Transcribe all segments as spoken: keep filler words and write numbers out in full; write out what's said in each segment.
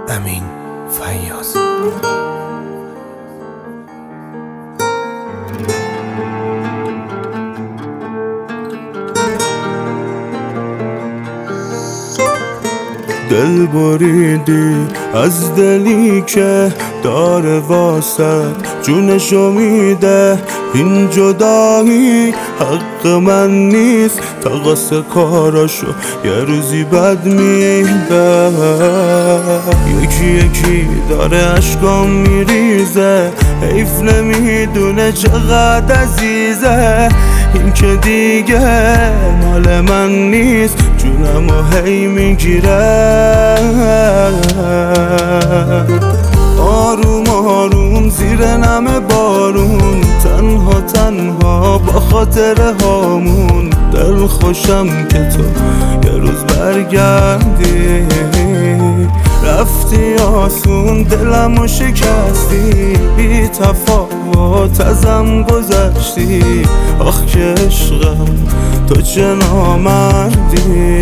امین فیاض. دل بریدی از دلی که داره واسه جونشو میده، این جدایی حق من نیست، تقصیر کاراشو یه روزی بد میده. یکی یکی داره اشکام میریزه، حیف نمیدونه چقدر عزیزه، این که دیگه مال من نیست، جونمو هی میگیره. آروم آروم زیر نم بارون، تنها تنها با خاطر هامون، دل خوشم که تو یه روز برگردی. رفتی آسون دلمو شکستی، بی تفاوت ازم گذشتی، آخ که عشقم تو چه نامردی.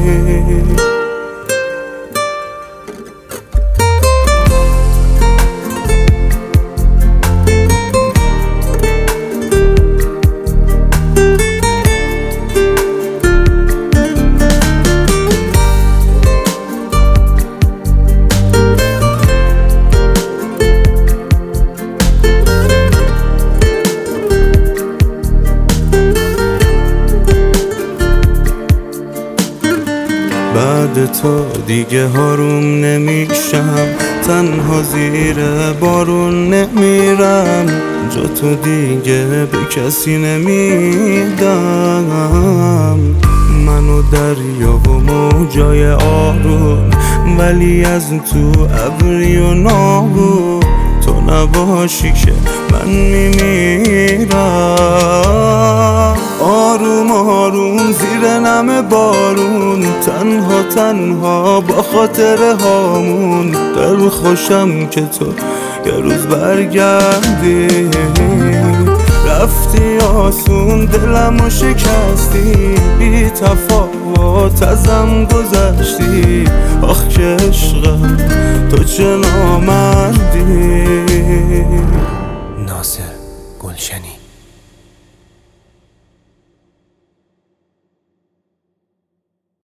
بعد تو دیگه هاروم نمیشم، تنها زیر بارون نمیرم، جا تو دیگه به کسی نمیدم. منو دریا و موجای آروم، ولی از تو ابری و ناهون، تو نباشی که من میمیرم. آروم آروم زیر نم بارون، تنها تنها با خاطر هامون، دل خوشم که تو یه روز برگردی. رفتی آسون دلمو شکستی، بی تفاوت ازم گذشتی، آخ که عشقم تو چه نامردی. ناصر گلشنی.